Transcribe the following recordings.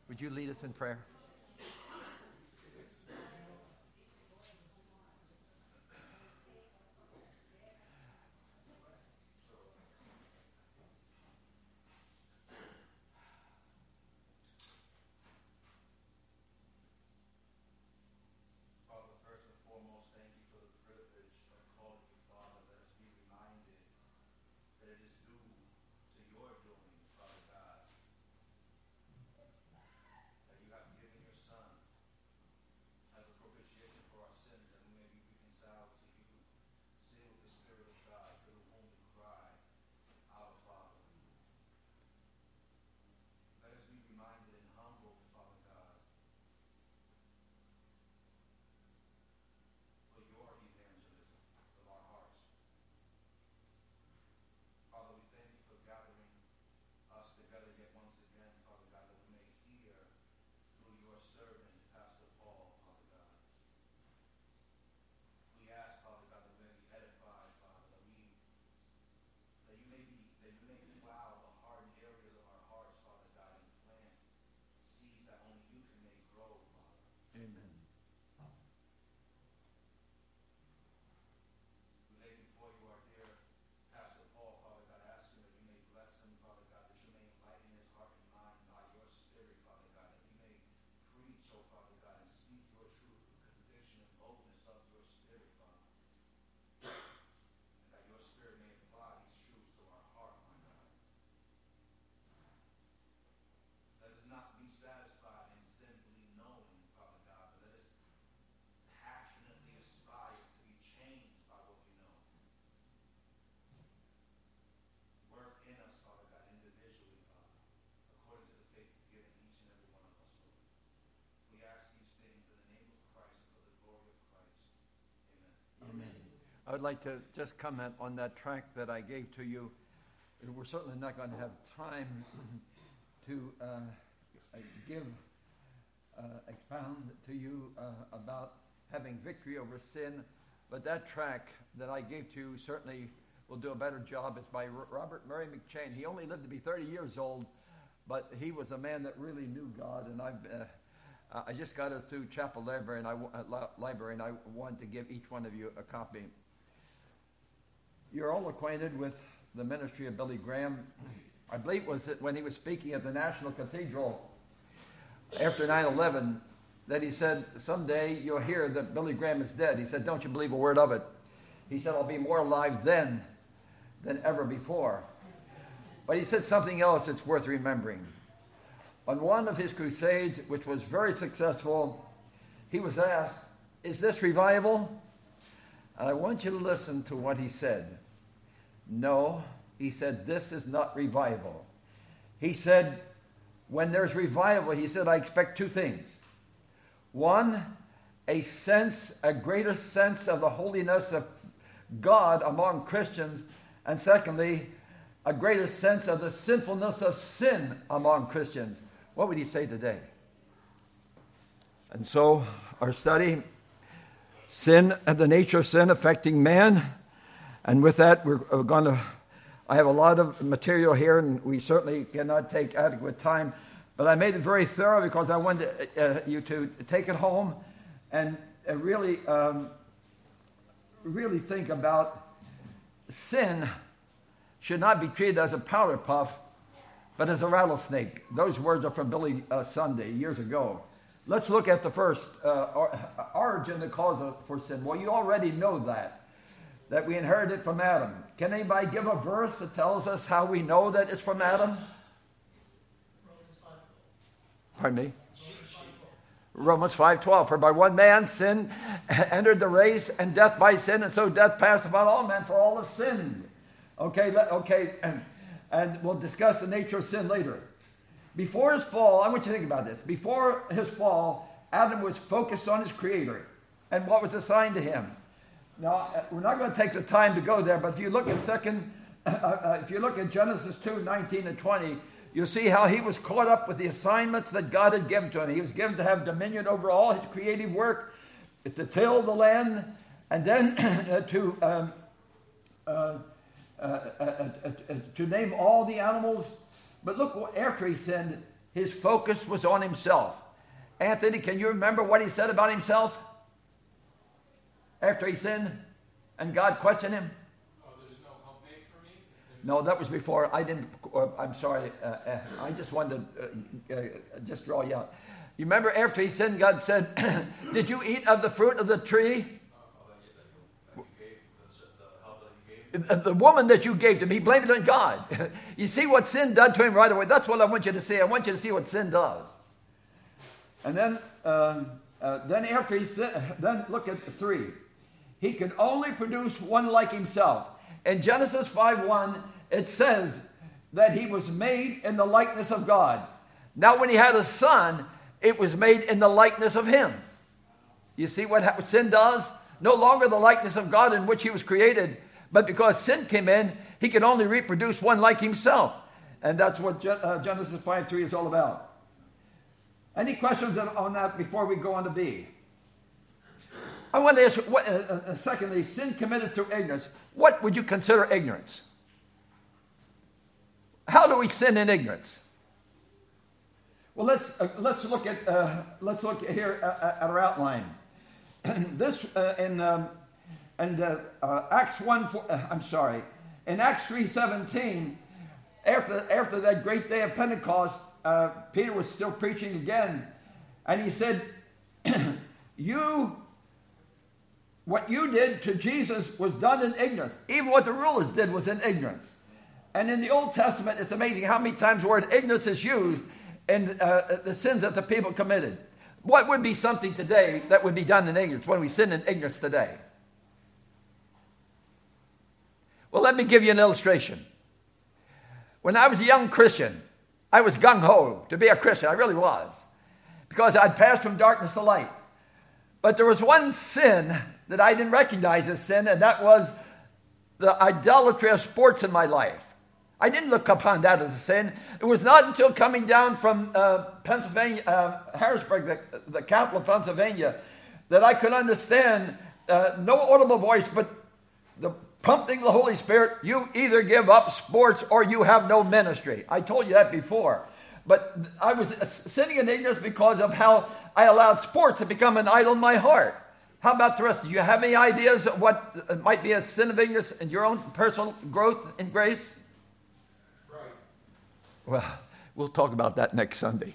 Would you lead us in prayer? I would like to just comment on that track that I gave to you. We're certainly not going to have time to expound to you about having victory over sin, but that track that I gave to you certainly will do a better job. It's by Robert Murray McCheyne. He only lived to be 30 years old, but he was a man that really knew God, and I just got it through Chapel Library, and I wanted to give each one of you a copy. You're all acquainted with the ministry of Billy Graham. I believe it was when he was speaking at the National Cathedral after 9/11 that he said, someday you'll hear that Billy Graham is dead. He said, don't you believe a word of it. He said, I'll be more alive then than ever before. But he said something else that's worth remembering. On one of his crusades, which was very successful, he was asked, is this revival? And I want you to listen to what he said. No, he said, this is not revival. He said, when there's revival, he said, I expect two things. One, a greater sense of the holiness of God among Christians. And secondly, a greater sense of the sinfulness of sin among Christians. What would he say today? And so, our study, sin and the nature of sin affecting man. And with that, I have a lot of material here, and we certainly cannot take adequate time. But I made it very thorough because I wanted you to take it home and really think about sin should not be treated as a powder puff, but as a rattlesnake. Those words are from Billy Sunday years ago. Let's look at the first origin, the cause for sin. Well, you already know that we inherited from Adam. Can anybody give a verse that tells us how we know that it's from Adam? Pardon me? Romans 5:12. For by one man sin entered the race, and death by sin, and so death passed upon all men, for all have sinned. Okay, and we'll discuss the nature of sin later. Before his fall, I want you to think about this. Before his fall, Adam was focused on his Creator and what was assigned to him. Now, we're not going to take the time to go there, but if you look at Genesis 2:19 and 20, you'll see how he was caught up with the assignments that God had given to him. He was given to have dominion over all his creative work, to till the land, and then to name all the animals. But look, after he sinned, His focus was on himself. Anthony, can you remember what he said about himself after he sinned and God questioned him? Oh, there's no hope made for me? No, that was before. I'm sorry. I just wanted to just draw you out. You remember after he sinned, God said, did you eat of the fruit of the tree? The woman that you gave to me, he blamed it on God. You see what sin done to him right away. That's what I want you to see. I want you to see what sin does. And then after he sinned, then look at 3. He could only produce one like himself. In Genesis 5:1, it says that he was made in the likeness of God. Now when he had a son, it was made in the likeness of him. You see what sin does? No longer the likeness of God in which he was created, but because sin came in, he could only reproduce one like himself. And that's what Genesis 5:3 is all about. Any questions on that before we go on to B? I want to ask, secondly, sin committed through ignorance. What would you consider ignorance? How do we sin in ignorance? Well, let's look here at our outline. This in Acts 1. In Acts 3:17, after that great day of Pentecost, Peter was still preaching again, and he said, what you did to Jesus was done in ignorance. Even what the rulers did was in ignorance. And in the Old Testament, it's amazing how many times the word ignorance is used in the sins that the people committed. What would be something today that would be done in ignorance when we sin in ignorance today? Well, let me give you an illustration. When I was a young Christian, I was gung-ho to be a Christian. I really was. Because I'd passed from darkness to light. But there was one sin that I didn't recognize as sin, and that was the idolatry of sports in my life. I didn't look upon that as a sin. It was not until coming down from Pennsylvania, Harrisburg, the capital of Pennsylvania, that I could understand no audible voice, but the prompting of the Holy Spirit. You either give up sports or you have no ministry. I told you that before. But I was sinning in ignorance because of how I allowed sports to become an idol in my heart. How about the rest? Do you have any ideas of what might be a sin of ignorance in your own personal growth in grace? Right. Well, we'll talk about that next Sunday.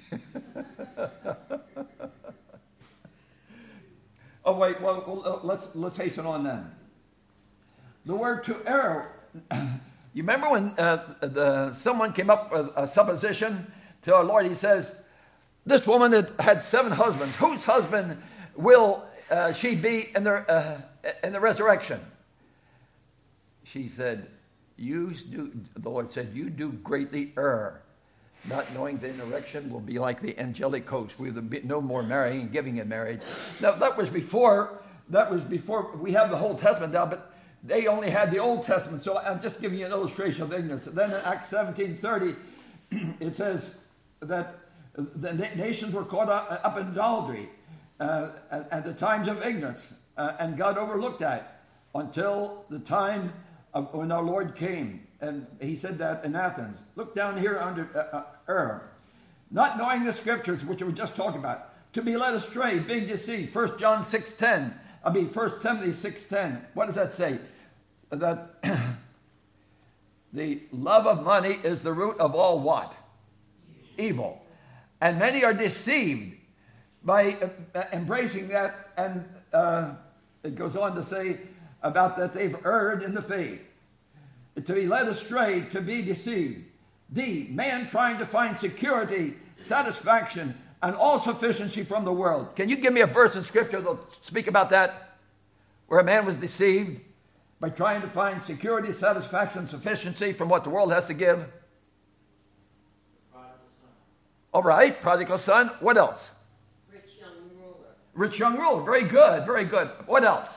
Oh, wait. Well, let's hasten on then. The word to err. You remember when someone came up with a supposition to our Lord? He says, this woman that had 7 husbands, whose husband will she be in the resurrection? She said, the Lord said, you do greatly err, not knowing the resurrection will be like the angelic host. We will be no more marrying and giving in marriage. Now, that was before we have the whole Testament down, but they only had the Old Testament. So I'm just giving you an illustration of ignorance. Then in Acts 17:30, it says that the nations were caught up in idolatry at the times of ignorance, and God overlooked that until the time of when our Lord came. And he said that in Athens. Look down here under error. Not knowing the scriptures, which we were just talking about, to be led astray, being deceived. 1 Timothy 6:10. What does that say? That the love of money is the root of all what? Evil. And many are deceived by embracing that. And it goes on to say about that they've erred in the faith. To be led astray, to be deceived. D, man trying to find security, satisfaction, and all sufficiency from the world. Can you give me a verse in Scripture that'll speak about that? Where a man was deceived by trying to find security, satisfaction, sufficiency from what the world has to give? Prodigal son. All right, prodigal son. What else? Rich young ruler. Rich young ruler. Very good, very good. What else?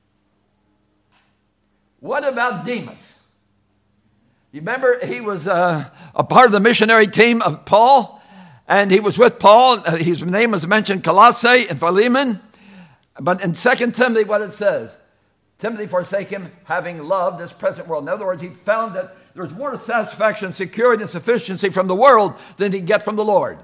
What about Demas? You remember he was a part of the missionary team of Paul, and he was with Paul. His name was mentioned, Colossae and Philemon. But in 2 Timothy, what it says, Timothy forsake him, having loved this present world. In other words, he found that There's more satisfaction, security, and sufficiency from the world than he can get from the Lord.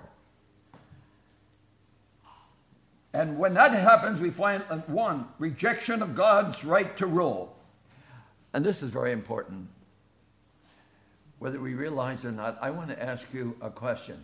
And when that happens, we find, one, rejection of God's right to rule. And this is very important. Whether we realize it or not, I want to ask you a question.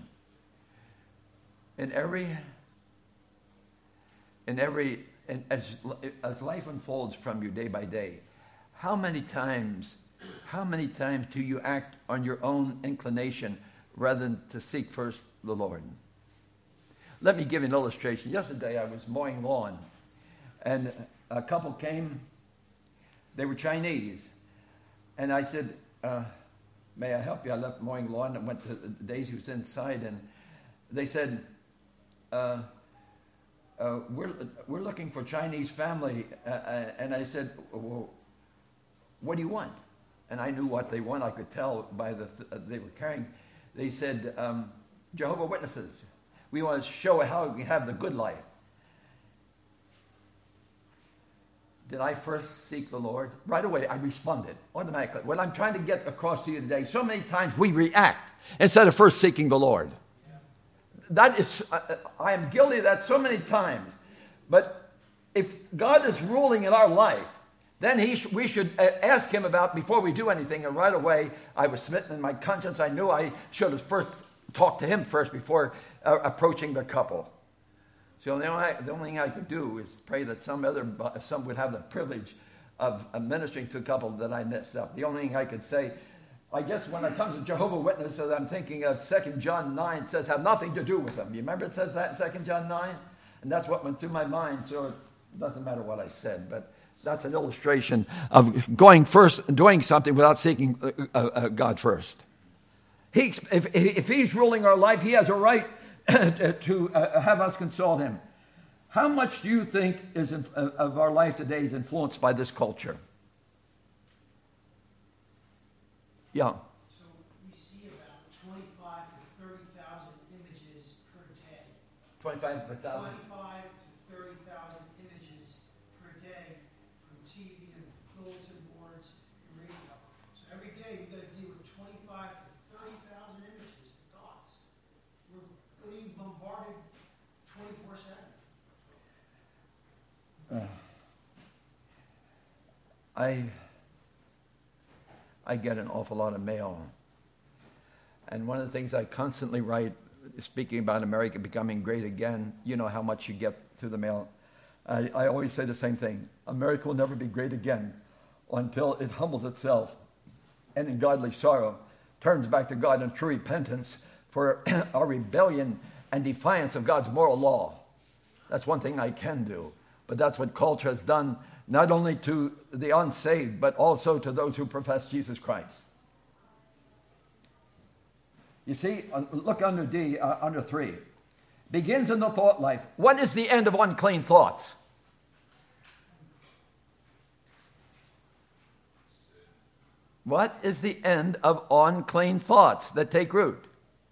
As life unfolds from you day by day, how many times do you act on your own inclination rather than to seek first the Lord? Let me give you an illustration. Yesterday I was mowing lawn, and a couple came. They were Chinese, and I said, may I help you? I left mowing lawn and went to Daisy, was inside, and they said, we're looking for Chinese family. And I said, well, what do you want? And I knew what they want. I could tell by they were carrying. They said, Jehovah Witnesses. We want to show how we have the good life. Did I first seek the Lord? Right away, I responded automatically. What I'm trying to get across to you today, so many times we react instead of first seeking the Lord. That is, I am guilty of that so many times. But if God is ruling in our life, then we should ask him about before we do anything. And right away, I was smitten in my conscience. I knew I should have first talked to him first before approaching the couple. So the only thing I could do is pray that some would have the privilege of ministering to a couple that I messed up. The only thing I could say, I guess when it comes to Jehovah's Witnesses, I'm thinking of 2 John 9 says have nothing to do with them. You remember it says that in 2 John 9? And that's what went through my mind, so it doesn't matter what I said. But that's an illustration of going first and doing something without seeking God first. If he's ruling our life, he has a right to have us consult him. How much do you think of our life today is influenced by this culture? Yeah. So we see about 25 to 30,000 images per day. 25 to 30,000 images per day from TV and bulletin boards and radio. So every day we've got to deal with 25 to 30,000 images, thoughts. We're being bombarded 24/7. I get an awful lot of mail. And one of the things I constantly write, speaking about America becoming great again, you know how much you get through the mail. I always say the same thing. America will never be great again until it humbles itself and in godly sorrow turns back to God in true repentance for our rebellion and defiance of God's moral law. That's one thing I can do. But that's what culture has done, not only to the unsaved, but also to those who profess Jesus Christ. You see, look under D, under 3. Begins in the thought life. What is the end of unclean thoughts? What is the end of unclean thoughts that take root?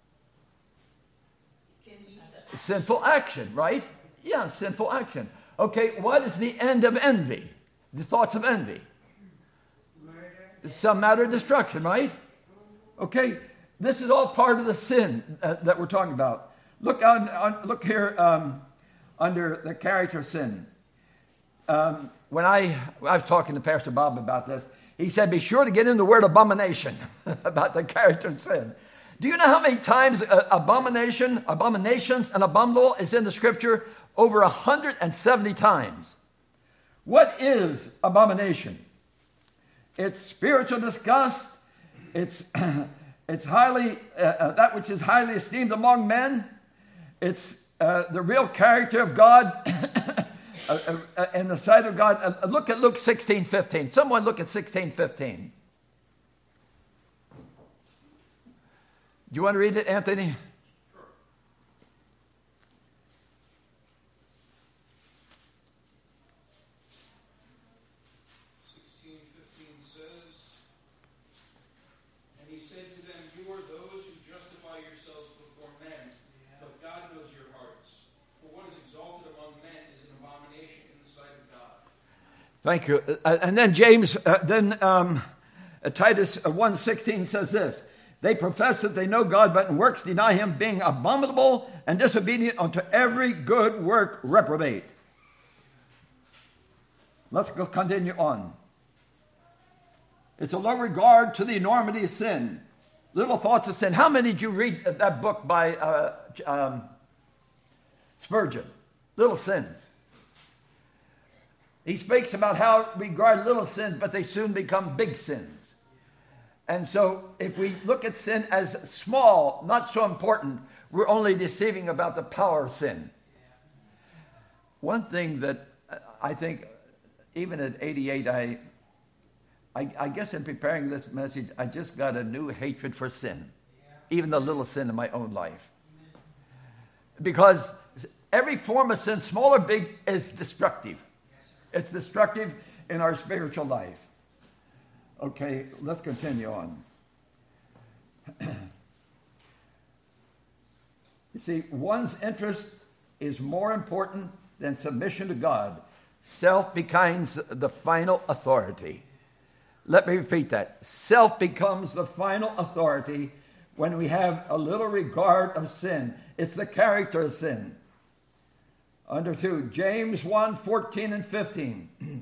Sinful action, right? Yeah, sinful action. Okay, what is the end of envy? The thoughts of envy. Murder. Some matter of destruction, right? Okay, this is all part of the sin that we're talking about. Look here under the character sin. When I was talking to Pastor Bob about this, he said, be sure to get in the word abomination about the character sin. Do you know how many times abominations, and abominable is in the scripture? Over 170 times. What is abomination? It's spiritual disgust. It's highly that which is highly esteemed among men. It's the real character of God in the sight of God. Look at Luke 16:15. Someone look at 16:15. Do you want to read it, Anthony? 16:15 says, and he said to them, you are those who justify yourselves before men, but God knows your hearts. For what is exalted among men is an abomination in the sight of God. Thank you. And then James, Titus 1:16 says this, they profess that they know God, but in works deny him, being abominable and disobedient unto every good work reprobate. Let's go continue on. It's a low regard to the enormity of sin. Little thoughts of sin. How many did you read that book by Spurgeon? Little Sins. He speaks about how we regard little sins, but they soon become big sins. And so if we look at sin as small, not so important, we're only deceiving about the power of sin. One thing that I think, even at 88, I guess in preparing this message, I just got a new hatred for sin, even the little sin in my own life. Because every form of sin, small or big, is destructive. It's destructive in our spiritual life. Okay, let's continue on. You see, one's interest is more important than submission to God. Self becomes the final authority. Let me repeat that. Self becomes the final authority when we have a little regard of sin. It's the character of sin. Under 2, James 1:14 and 15.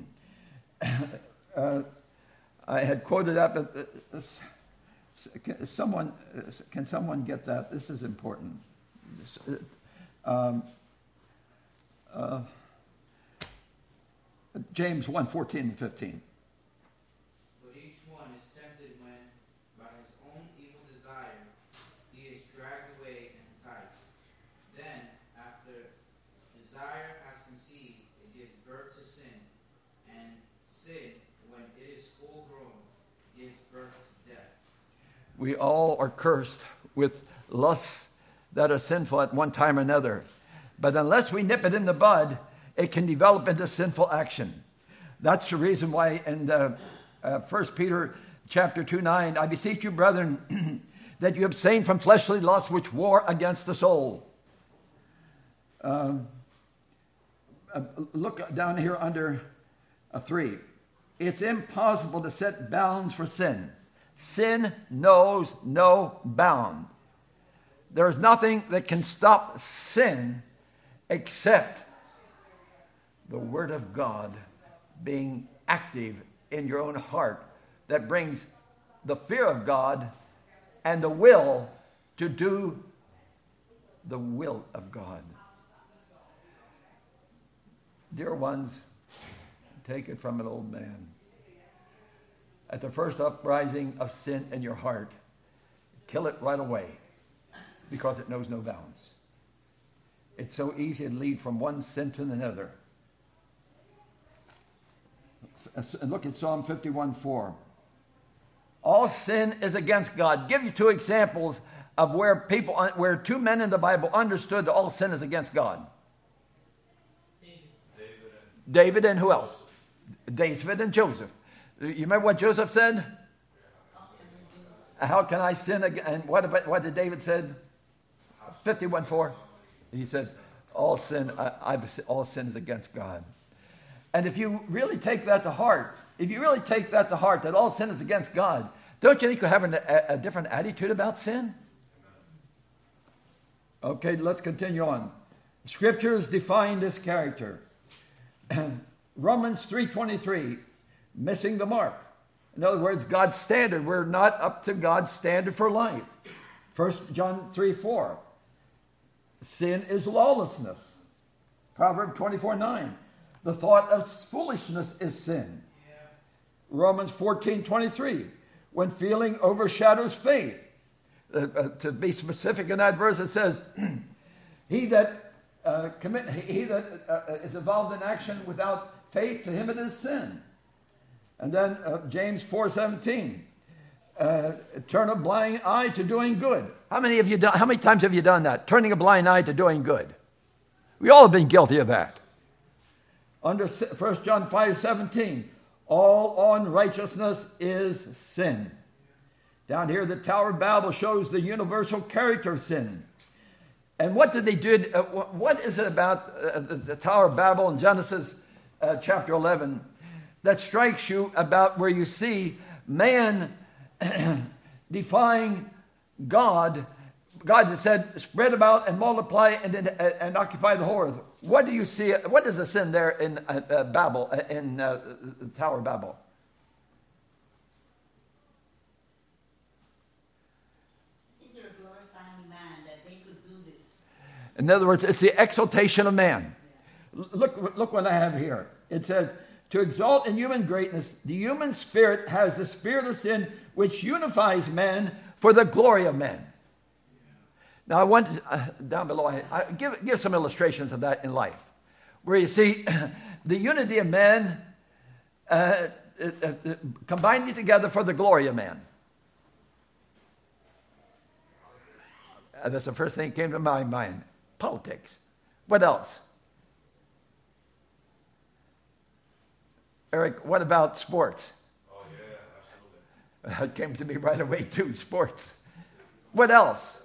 I had quoted that, but can someone get that? This is important. James 1:14 and 15. But each one is tempted when, by his own evil desire, he is dragged away and enticed. Then, after desire has conceived, it gives birth to sin. And sin, when it is full grown, gives birth to death. We all are cursed with lusts that are sinful at one time or another. But unless we nip it in the bud, it can develop into sinful action. That's the reason why in 1 Peter chapter 2:9, I beseech you, brethren, that you abstain from fleshly lusts which war against the soul. Look down here under 3. It's impossible to set bounds for sin. Sin knows no bound. There is nothing that can stop sin except the Word of God being active in your own heart that brings the fear of God and the will to do the will of God. Dear ones, take it from an old man. At the first uprising of sin in your heart, kill it right away because it knows no bounds. It's so easy to lead from one sin to another. Look at Psalm 51:4. All sin is against God. I'll give you 2 examples of where 2 men in the Bible understood that all sin is against God. David and who else? David and Joseph. You remember what Joseph said? How can I sin again? And what did David said? 51:4. He said, all sin is against God. And if you really take that to heart, that all sin is against God, don't you think you'll have a different attitude about sin? Okay, let's continue on. Scriptures define this character. Romans 3:23, missing the mark. In other words, God's standard. We're not up to God's standard for life. 1 John 3:4, sin is lawlessness. Proverbs 24:9, the thought of foolishness is sin. Romans 14:23, when feeling overshadows faith. To be specific in that verse, it says, he that is involved in action without faith, to him it is sin. And then James 4:17, turn a blind eye to doing good. How many times have you done that? Turning a blind eye to doing good. We all have been guilty of that. Under 1 John 5:17, all unrighteousness is sin. Down here, the Tower of Babel shows the universal character of sin. And what did they do? What is it about the Tower of Babel in Genesis chapter 11 that strikes you about where you see man defying God. God has said, spread about and multiply and occupy the whole earth. What do you see? What is the sin there in Babel, in the Tower of Babel? I think they're glorifying man, that they could do this. In other words, it's the exaltation of man. Look what I have here. It says, to exalt in human greatness, the human spirit has the spirit of sin, which unifies man for the glory of man. Now, I want down below, I give some illustrations of that in life, where you see the unity of man combining together for the glory of man. That's the first thing that came to my mind. Politics. What else? Eric, what about sports? Oh, yeah, absolutely. It came to me right away, too, sports. What else?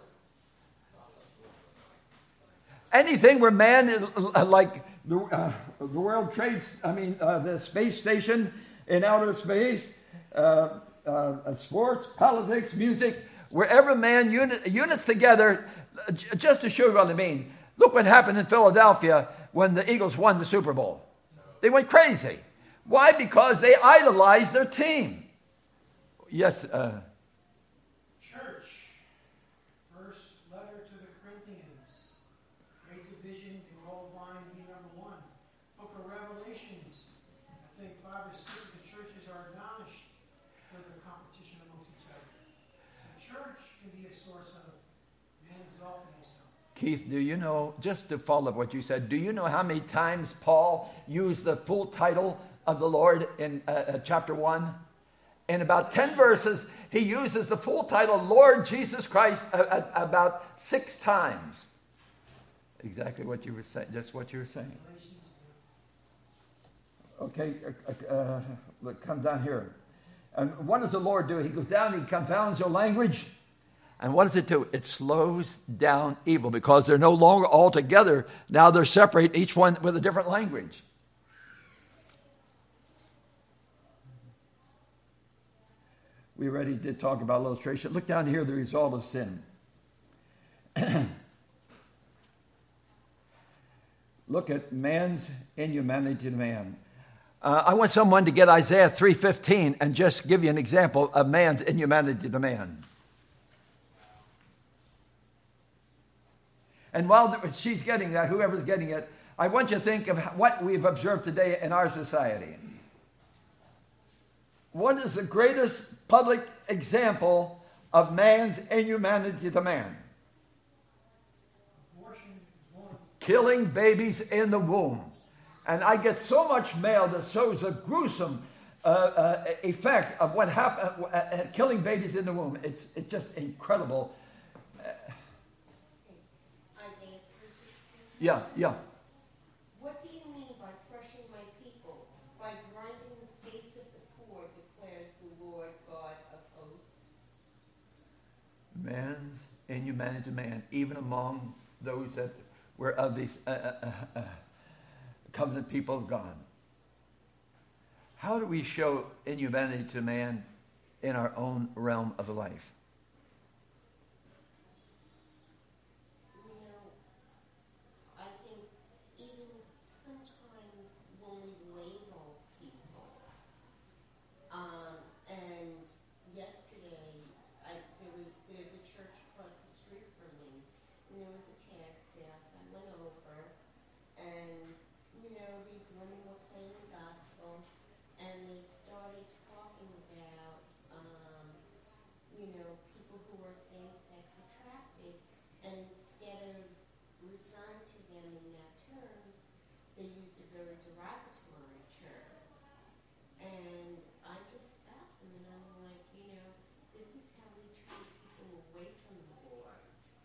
Anything where man, like the World Trade, the space station in outer space, sports, politics, music, wherever man units together, just to show you what I mean. Look what happened in Philadelphia when the Eagles won the Super Bowl. They went crazy. Why? Because they idolized their team. Yes. Church, first letter to the Corinthians. Great division, can all wine be number one. Book of Revelations. I think 5 or 6 of the churches are admonished for their competition amongst each other. So church can be a source of man exalting himself. Keith, do you know, just to follow up what you said, do you know how many times Paul used the full title of the Lord in chapter 1? In about 10 verses, he uses the full title, Lord Jesus Christ, about 6 times. Exactly what you were saying, just what you were saying. Okay, come down here. And what does the Lord do? He goes down, he confounds your language. And what does it do? It slows down evil because they're no longer all together. Now they're separate, each one with a different language. We already did talk about illustration. Look down here, the result of sin. Look at man's inhumanity to man. I want someone to get Isaiah 3:15 and just give you an example of man's inhumanity to man. And while she's getting that, whoever's getting it, I want you to think of what we've observed today in our society. What is the greatest public example of man's inhumanity to man? Abortion is one. Killing babies in the womb. And I get so much mail that shows a gruesome effect of what happened, killing babies in the womb. It's just incredible. Isaiah 3:15. Yeah. What do you mean by crushing my people? By grinding the face of the poor, declares the Lord God of hosts. Man's inhumanity to man, even among those that were of these covenant people of God. How do we show inhumanity to man in our own realm of life? You know, I think even sometimes when we label people, and yesterday there's a church across the street from me, and there was a tag sale, so I went over, and these women were playing the gospel, and they started talking about, people who were same-sex attracted, and instead of referring to them in that terms, they used a very derogatory term. And I just stopped them, and I'm like, this is how we treat people away from the Lord.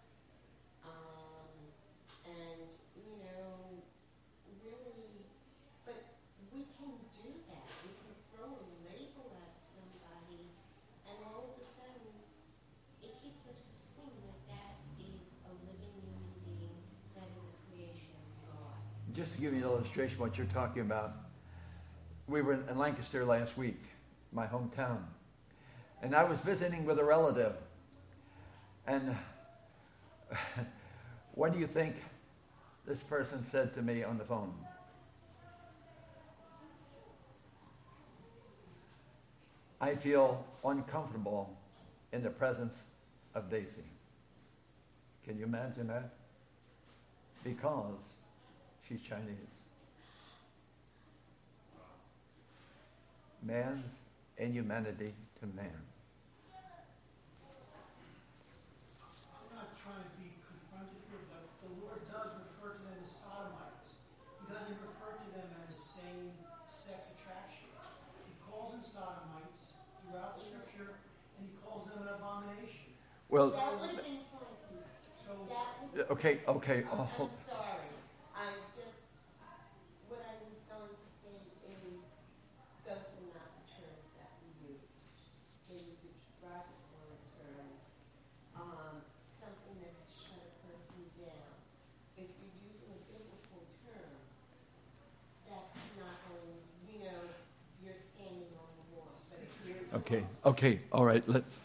And, really, but we can do that. We can throw a label at somebody, and all of a sudden, it keeps us from seeing that is a living human being, that is a creation of God. Just to give you an illustration of what you're talking about, we were in Lancaster last week, my hometown, And I was visiting with a relative. And what do you think this person said to me on the phone? I feel uncomfortable in the presence of Daisy. Can you imagine that? Because she's Chinese. Man's inhumanity to man. I'm not trying to be confronted here, but the Lord does refer to them as sodomites. He doesn't refer to them as same-sex attraction. He calls them sodomites throughout the Scripture, and he calls them an abomination. Well, That would have been fine. So That would okay. I'm sorry. What I was going to say is, those are not the terms that we use. They use derogatory terms, something that could shut a person down. If you're using a biblical term, that's not going, you're standing on the wall. But if you're Okay. All right. Let's.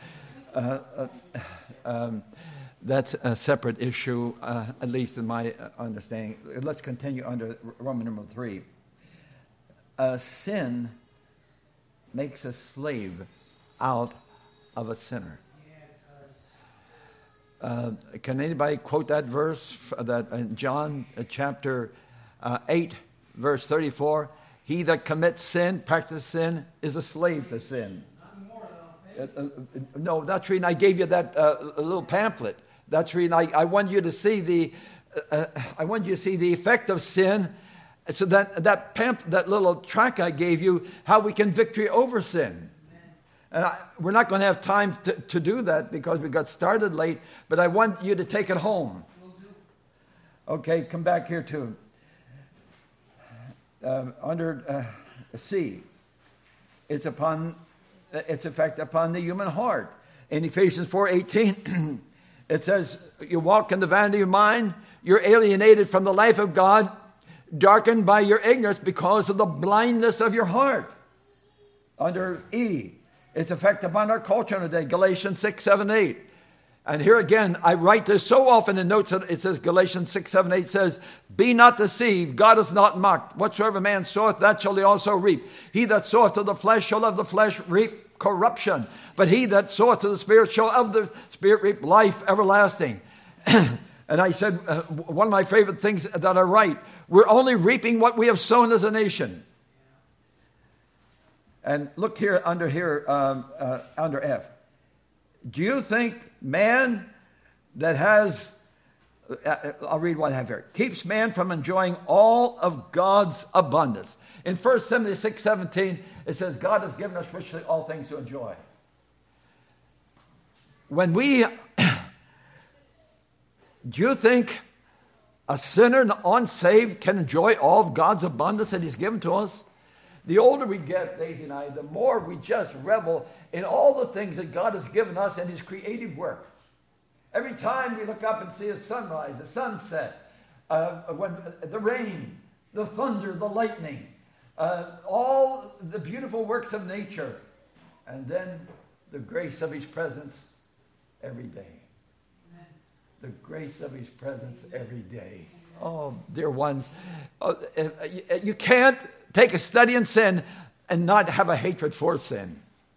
That's a separate issue, at least in my understanding. Let's continue under Roman number 3. Sin makes a slave out of a sinner. yeah, it does. Can anybody quote that verse that in John chapter 8, verse 34? He that commits sin, practices sin, is a slave to sin. Not anymore, though. No, that's the reason I gave you that little pamphlet. That's the reason I want you to see the effect of sin. So that little track I gave you, how we can victory over sin. And we're not going to have time to do that because we got started late. But I want you to take it home. Okay, come back here too. Under C, its effect upon the human heart. In Ephesians 4:18, it says, you walk in the vanity of mind, you're alienated from the life of God, darkened by your ignorance because of the blindness of your heart. Under E, its effect upon our culture today, Galatians 6, 7, 8. And here again, I write this so often in notes that it says, Galatians 6, 7, 8 says, be not deceived, God is not mocked. Whatsoever man soweth, that shall he also reap. He that soweth to the flesh shall of the flesh reap corruption. But he that soweth to the Spirit shall of the Spirit reap life everlasting. And I said, one of my favorite things that I write, we're only reaping what we have sown as a nation. And look here, under F. Do you think man that has, I'll read what I have here, keeps man from enjoying all of God's abundance? In 1 Timothy 6:17, it says, God has given us richly all things to enjoy. When we, do you think a sinner, unsaved, can enjoy all of God's abundance that he's given to us? The older we get, Daisy and I, the more we just revel in all the things that God has given us in his creative work. Every time we look up and see a sunrise, a sunset, when the rain, the thunder, the lightning, all the beautiful works of nature, and then the grace of his presence every day. Amen. The grace of his presence every day. Oh, dear ones, you can't take a study in sin and not have a hatred for sin.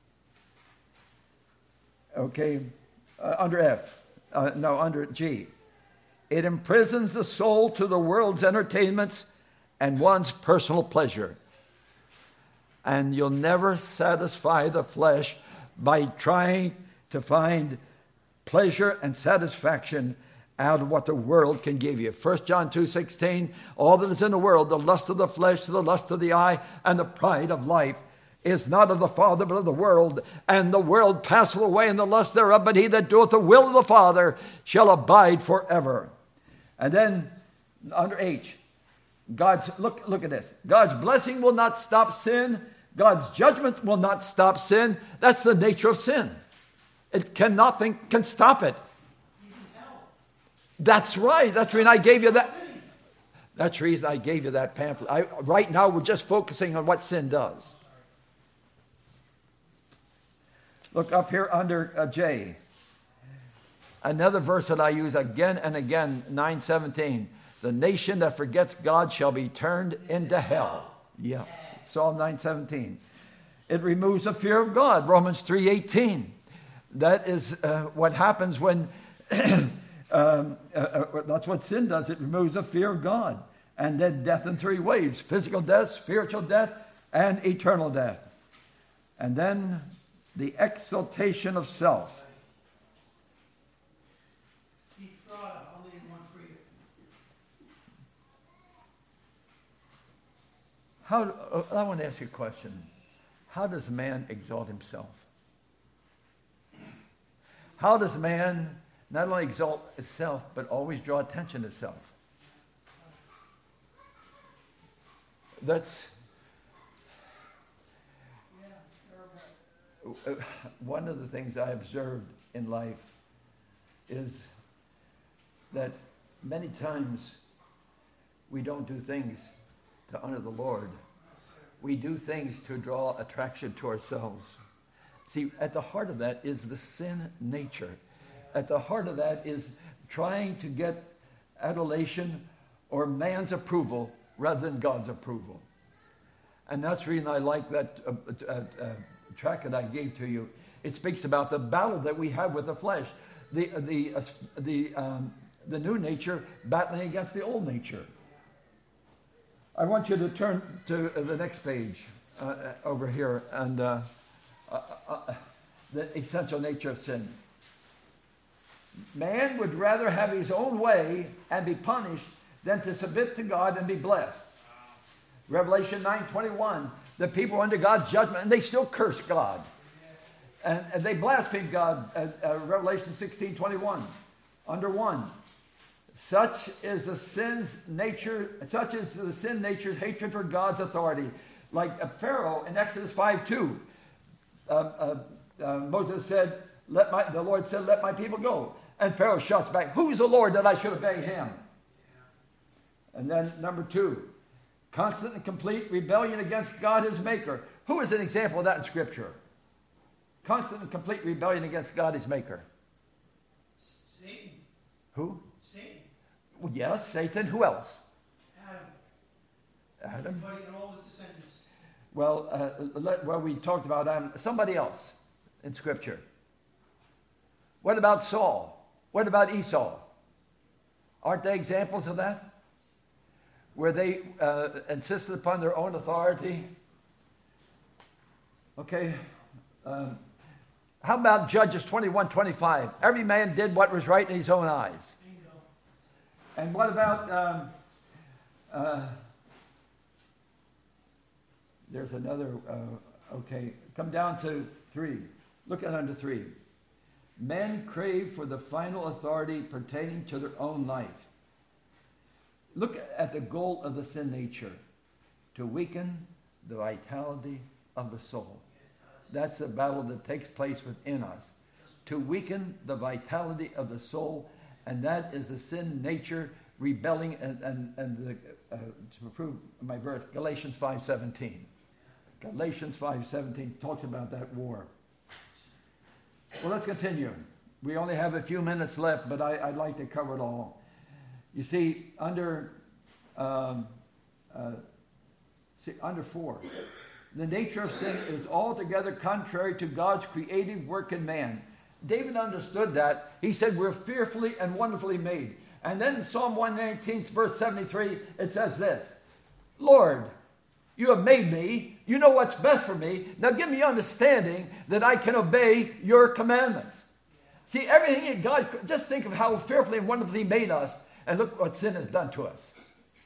Okay, under F. Under G. It imprisons the soul to the world's entertainments and one's personal pleasure. And you'll never satisfy the flesh by trying to find pleasure and satisfaction out of what the world can give you. 1 John 2:16, all that is in the world, the lust of the flesh, the lust of the eye, and the pride of life, is not of the Father, but of the world. And the world passeth away in the lust thereof, but he that doeth the will of the Father shall abide forever. And then under H, look at this. God's blessing will not stop sin. God's judgment will not stop sin. That's the nature of sin. Nothing can stop it. Even hell. That's right. That's the reason I gave you that. That's the reason I gave you that pamphlet. Right now we're just focusing on what sin does. Look up here under J. Another verse that I use again and again, 9:17. The nation that forgets God shall be turned into hell. Yeah, Psalm 9:17. It removes the fear of God, Romans 3:18. That is what happens when, that's what sin does. It removes the fear of God. And then death in three ways: physical death, spiritual death, and eternal death. And then the exaltation of self. I'll leave one for you. I want to ask you a question. How does man exalt himself? How does man not only exalt itself, but always draw attention to self? That's one of the things I observed in life is that many times we don't do things to honor the Lord. We do things to draw attraction to ourselves. See, at the heart of that is the sin nature. At the heart of that is trying to get adulation or man's approval rather than God's approval. And that's the reason I like that track that I gave to you. It speaks about the battle that we have with the flesh. The new nature battling against the old nature. I want you to turn to the next page over here, and the essential nature of sin. Man would rather have his own way and be punished than to submit to God and be blessed. Revelation 9:21, the people are under God's judgment and they still curse God. And they blaspheme God. Revelation 16:21, under 1. Such is the sin nature's hatred for God's authority. Like Pharaoh in Exodus 5:2, Moses said, the Lord said, "Let my people go." And Pharaoh shouts back, "Who is the Lord that I should obey him?" And then number 2, constant and complete rebellion against God, his maker. Who is an example of that in Scripture? Constant and complete rebellion against God, his maker. Satan. Who? Satan. Well, yes, Satan. Who else? Adam. Adam. Everybody and all his descendants. Well, we talked about Adam. Somebody else in Scripture. What about Saul? What about Esau? Aren't they examples of that? Where they insisted upon their own authority? Okay. How about Judges 21:25? Every man did what was right in his own eyes. Bingo. And what about, there's another, come down to 3. Look at under 3. Men crave for the final authority pertaining to their own life. Look at the goal of the sin nature, to weaken the vitality of the soul. That's the battle that takes place within us, to weaken the vitality of the soul, and that is the sin nature rebelling. To prove my verse, Galatians 5:17. Galatians 5:17 talks about that war. Well, let's continue. We only have a few minutes left, but I'd like to cover it all. You see, under 4, the nature of sin is altogether contrary to God's creative work in man. David understood that. He said, we're fearfully and wonderfully made. And then in Psalm 119, verse 73, it says this: Lord, you have made me. You know what's best for me. Now give me understanding that I can obey your commandments. See, everything in God, just think of how fearfully and wonderfully he made us, and look what sin has done to us.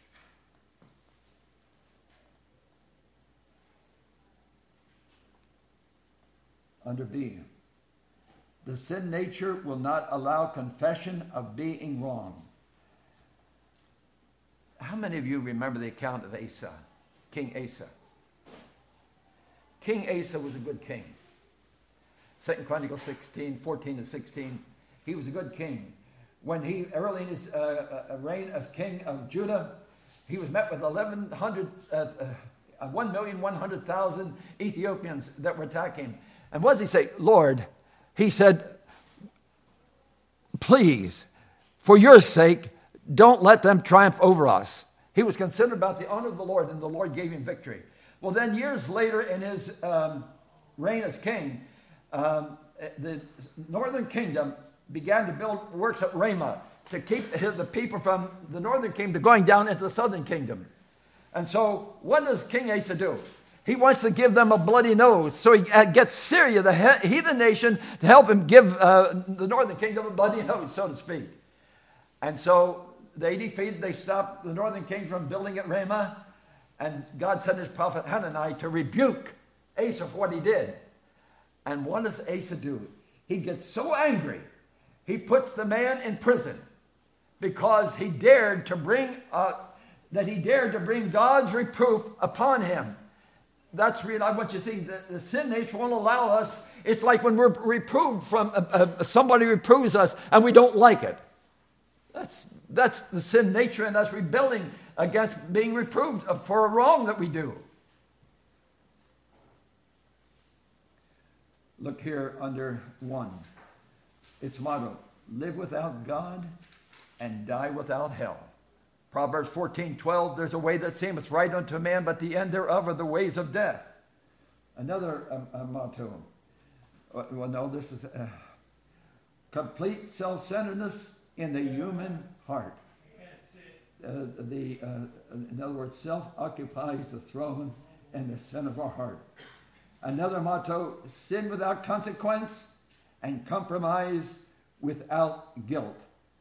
Under B, the sin nature will not allow confession of being wrong. How many of you remember the account of Asa, King Asa? King Asa was a good king. 2 Chronicles 14-16, he was a good king. When he, early in his reign as king of Judah, he was met with 1,100,000 Ethiopians that were attacking him. And what does he say? Lord, he said, please, for your sake, don't let them triumph over us. He was concerned about the honor of the Lord, and the Lord gave him victory. Well, then years later in his reign as king, the northern kingdom began to build works at Ramah to keep the people from the northern kingdom going down into the southern kingdom. And so what does King Asa do? He wants to give them a bloody nose. So he gets Syria, the heathen nation, to help him give the northern kingdom a bloody nose, so to speak. And so they stopped the northern kingdom from building at Ramah. And God sent his prophet Hanani to rebuke Asa for what he did. And what does Asa do? He gets so angry, he puts the man in prison because he dared to bring God's reproof upon him. That's real. I want you to see the sin nature won't allow us. It's like when we're reproved from somebody reproves us and we don't like it. That's the sin nature in us rebelling against being reproved for a wrong that we do. Look here under 1. Its motto, live without God and die without hell. Proverbs 14:12, there's a way that seemeth right unto a man, but the end thereof are the ways of death. Another motto. Well, no, this is complete self-centeredness in the human heart. In other words, self occupies the throne and the sin of our heart. Another motto, sin without consequence and compromise without guilt.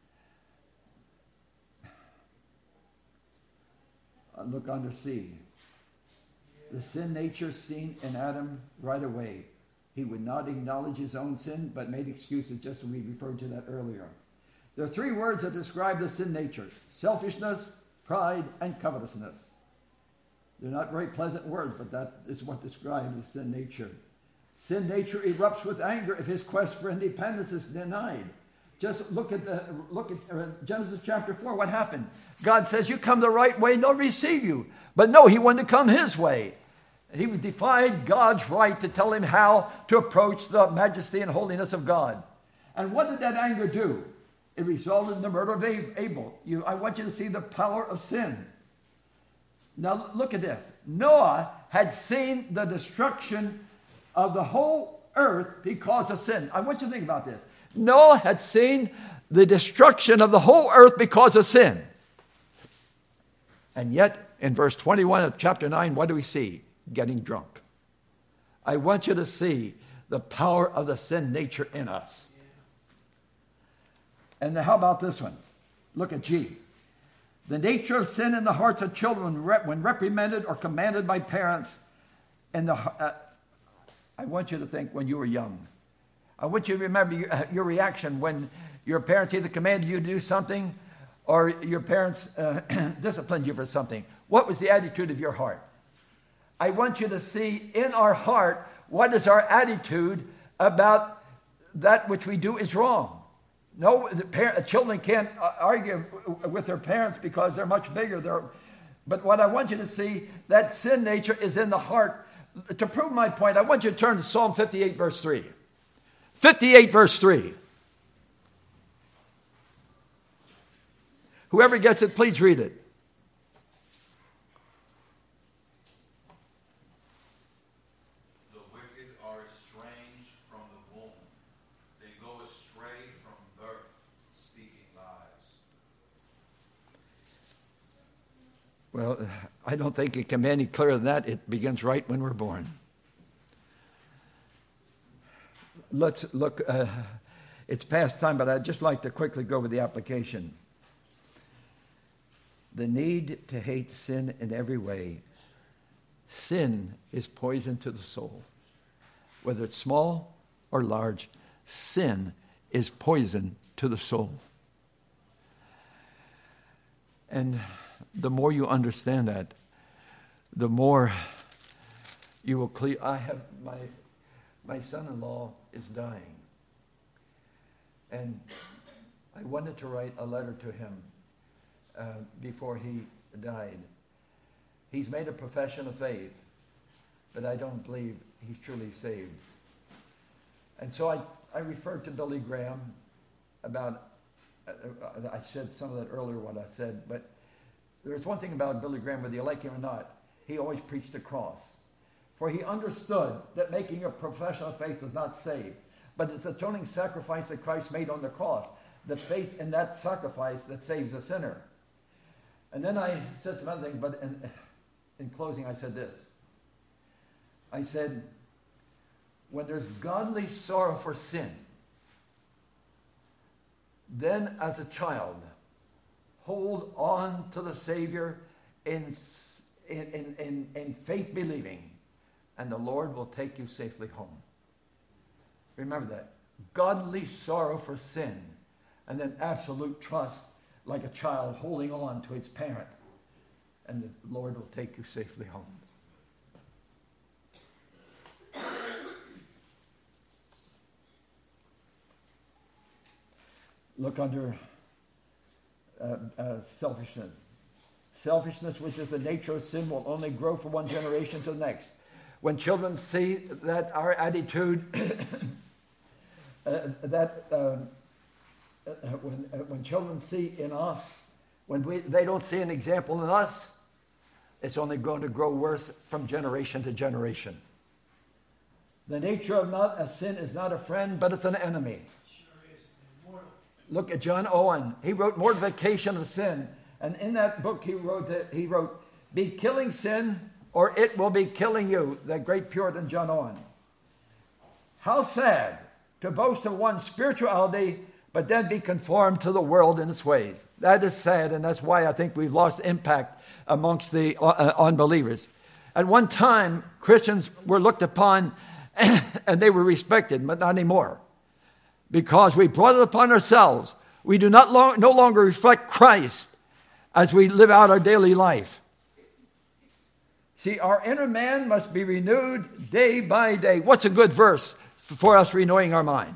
Look under C. The sin nature seen in Adam right away. He would not acknowledge his own sin, but made excuses, just as we referred to that earlier. There are 3 words that describe the sin nature: selfishness, pride, and covetousness. They're not very pleasant words, but that is what describes the sin nature. Sin nature erupts with anger if his quest for independence is denied. Just look at Genesis chapter 4. What happened? God says, you come the right way, no receive you. But no, he wanted to come his way. He defied God's right to tell him how to approach the majesty and holiness of God. And what did that anger do? It resulted in the murder of Abel. I want you to see the power of sin. Now look at this. Noah had seen the destruction of the whole earth because of sin. I want you to think about this. Noah had seen the destruction of the whole earth because of sin. And yet, in verse 21 of chapter 9, what do we see? Getting drunk. I want you to see the power of the sin nature in us. And how about this one? Look at G. The nature of sin in the hearts of children when reprimanded or commanded by parents. And I want you to think when you were young. I want you to remember your reaction when your parents either commanded you to do something or your parents disciplined you for something. What was the attitude of your heart? I want you to see in our heart what is our attitude about that which we do is wrong. No, children can't argue with their parents because they're much bigger. But what I want you to see, that sin nature is in the heart. To prove my point, I want you to turn to Psalm 58, verse 3. 58, verse 3. Whoever gets it, please read it. The wicked are estranged from the womb. They go astray from birth, speaking lies. Well, I don't think it can be any clearer than that. It begins right when we're born. Let's look. It's past time, but I'd just like to quickly go over the application. The need to hate sin in every way. Sin is poison to the soul. Whether it's small or large, sin is poison to the soul. And the more you understand that, the more you will clear. I have my son-in-law is dying. And I wanted to write a letter to him before he died. He's made a profession of faith, but I don't believe he's truly saved. And so I referred to Billy Graham about, I said some of that earlier, what I said, but there's one thing about Billy Graham, whether you like him or not, he always preached the cross. For he understood that making a profession of faith does not save, but it's the atoning sacrifice that Christ made on the cross, the faith in that sacrifice that saves a sinner. And then I said some other things, but in closing I said this. I said, when there's godly sorrow for sin, then as a child, hold on to the Savior in faith believing, and the Lord will take you safely home. Remember that. Godly sorrow for sin, and then absolute trust like a child holding on to its parent, and the Lord will take you safely home. Look under selfishness. Selfishness, which is the nature of sin, will only grow from one generation to the next. When children see that our attitude, when children see in us, they don't see an example in us, it's only going to grow worse from generation to generation. The nature of not a sin is not a friend, but it's an enemy. Look at John Owen. He wrote Mortification of Sin. And in that book he wrote, be killing sin or it will be killing you. That great Puritan John Owen. How sad to boast of one's spirituality but then be conformed to the world in its ways. That is sad, and that's why I think we've lost impact amongst the unbelievers. At one time, Christians were looked upon and they were respected, but not anymore. Because we brought it upon ourselves. We do not no longer reflect Christ as we live out our daily life. See, our inner man must be renewed day by day. What's a good verse for us renewing our mind?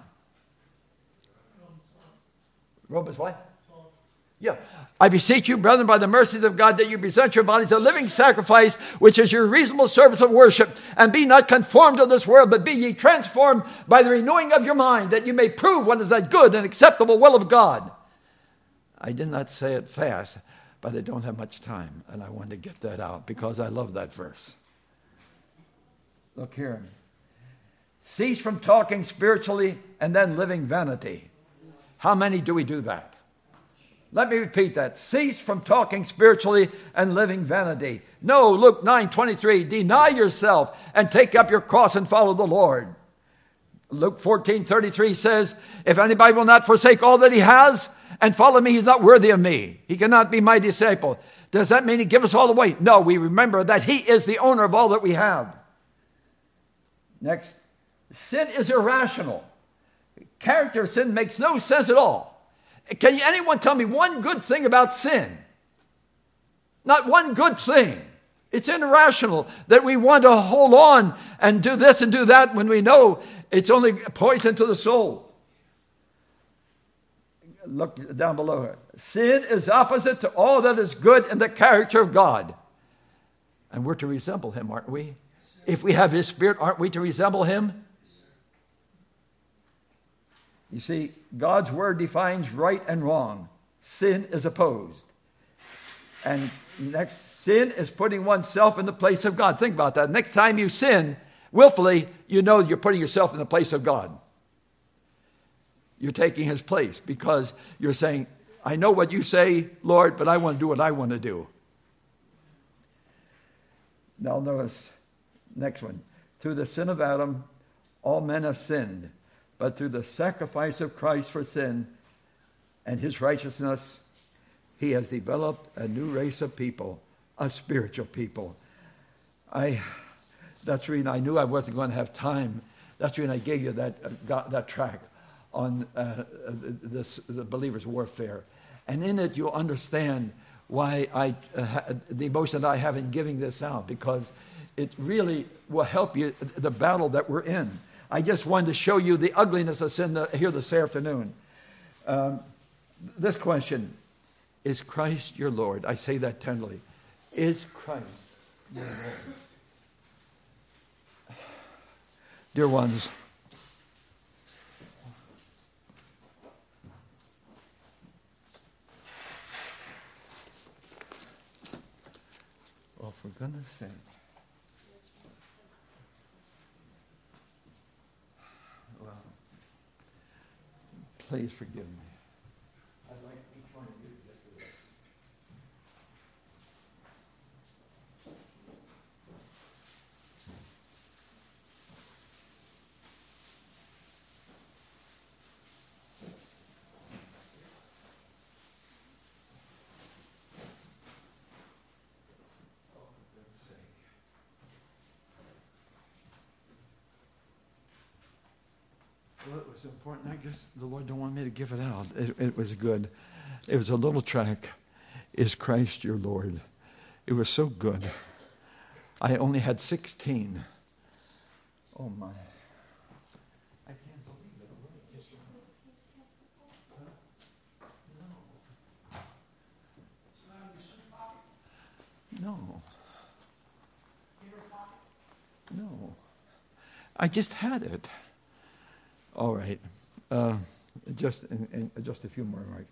Romans what? Yeah. I beseech you, brethren, by the mercies of God, that you present your bodies a living sacrifice, which is your reasonable service of worship, and be not conformed to this world, but be ye transformed by the renewing of your mind, that you may prove what is that good and acceptable will of God. I did not say it fast, but I don't have much time, and I wanted to get that out because I love that verse. Look here. Cease from talking spiritually and then living vanity. How many do we do that? Let me repeat that. Cease from talking spiritually and living vanity. No, Luke 9:23. Deny yourself and take up your cross and follow the Lord. Luke 14:33 says, if anybody will not forsake all that he has and follow me, he's not worthy of me. He cannot be my disciple. Does that mean he give us all away? No, we remember that he is the owner of all that we have. Next, sin is irrational. Character of sin makes no sense at all. Can anyone tell me one good thing about sin? Not one good thing. It's irrational that we want to hold on and do this and do that when we know it's only poison to the soul. Look down below here. Sin is opposite to all that is good in the character of God. And we're to resemble him, aren't we? If we have his spirit, aren't we to resemble him? You see, God's word defines right and wrong. Sin is opposed. And next, sin is putting oneself in the place of God. Think about that. Next time you sin willfully, you know you're putting yourself in the place of God. You're taking his place because you're saying, I know what you say, Lord, but I want to do what I want to do. Now notice, next one. Through the sin of Adam, all men have sinned. But through the sacrifice of Christ for sin and his righteousness, he has developed a new race of people, a spiritual people. That's the reason I knew I wasn't going to have time. That's the reason I gave you that track on the believer's warfare. And in it, you'll understand why the emotion that I have in giving this out, because it really will help you, the battle that we're in. I just wanted to show you the ugliness of sin here this afternoon. This question, is Christ your Lord? I say that tenderly. Is Christ your Lord? Dear ones, goodness sake. Well, please forgive me. I'd like each one of you to get to this. Oh, for goodness sake. Well, it was important. I guess the Lord don't want me to give it out. It was good. It was a little track. Is Christ your Lord? It was so good. I only had 16. Oh my. I can't believe it. No. No. I just had it. All right. Just a few more, Mike.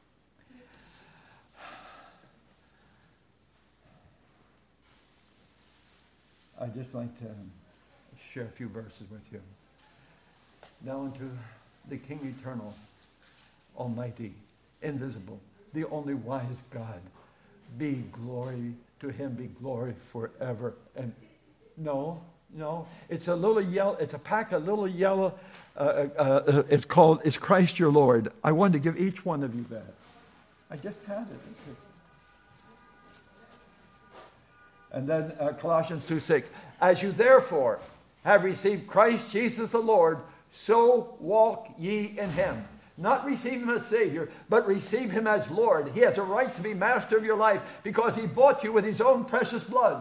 I'd just like to share a few verses with you. Now unto the King eternal, almighty, invisible, the only wise God, be glory to him, be glory forever. And no, it's a little yellow, it's a pack of little yellow, it's called, Is Christ Your Lord? I wanted to give each one of you that. I just had it. And then Colossians 2:6. As you therefore have received Christ Jesus the Lord, so walk ye in him. Not receive him as Savior, but receive him as Lord. He has a right to be master of your life because he bought you with his own precious blood.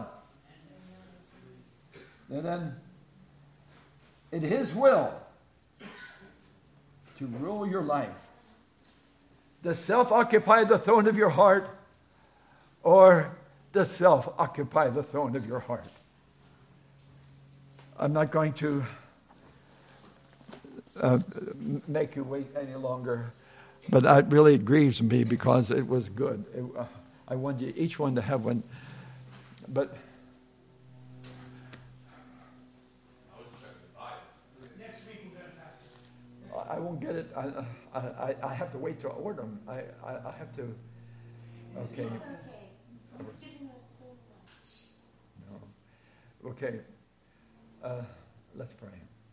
And then, in his will, to rule your life, to self-occupy the throne of your heart, or to self-occupy the throne of your heart. I'm not going to make you wait any longer, but it really grieves me because it was good. I want you, each one to have one, but Next week we're going to pass it. I won't get it. I have to wait to order them. I have to. Okay. It's okay. You've given us so much. No. Okay. Let's pray.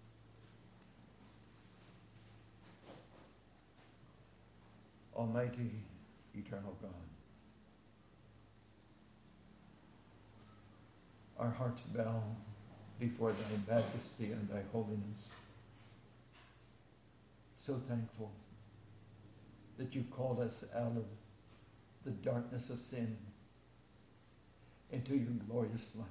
Almighty, eternal God, our hearts bow before thy majesty and thy holiness. So thankful that you called us out of the darkness of sin into your glorious light.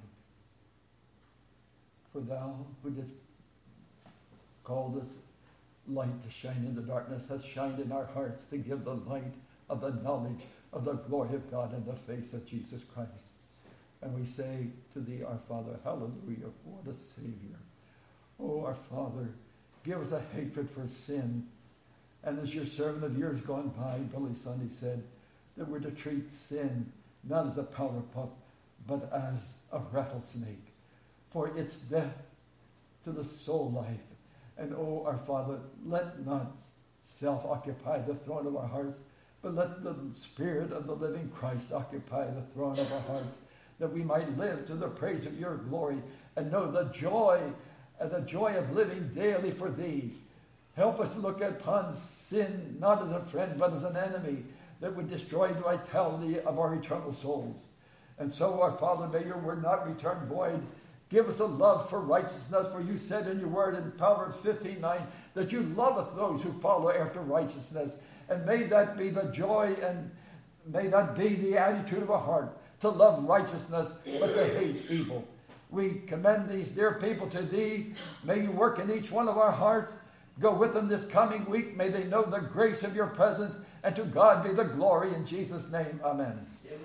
For thou who didst call this light to shine in the darkness hast shined in our hearts to give the light of the knowledge of the glory of God in the face of Jesus Christ. And we say to thee, our Father, hallelujah, what a Savior. Oh, our Father, give us a hatred for sin. And as your servant of years gone by, Billy Sunday said, that we're to treat sin not as a powder puff, but as a rattlesnake. For its death to the soul life. And oh, our Father, let not self occupy the throne of our hearts, but let the Spirit of the living Christ occupy the throne of our hearts, that we might live to the praise of your glory and know the joy of living daily for thee. Help us to look upon sin not as a friend, but as an enemy that would destroy the vitality of our eternal souls. And so, our Father, may your word not return void. Give us a love for righteousness, for you said in your word in Proverbs 15:9 that you loveth those who follow after righteousness. And may that be the joy and may that be the attitude of our heart, to love righteousness but to hate evil. We commend these dear people to thee. May you work in each one of our hearts. Go with them this coming week. May they know the grace of your presence, and to God be the glory in Jesus' name. Amen.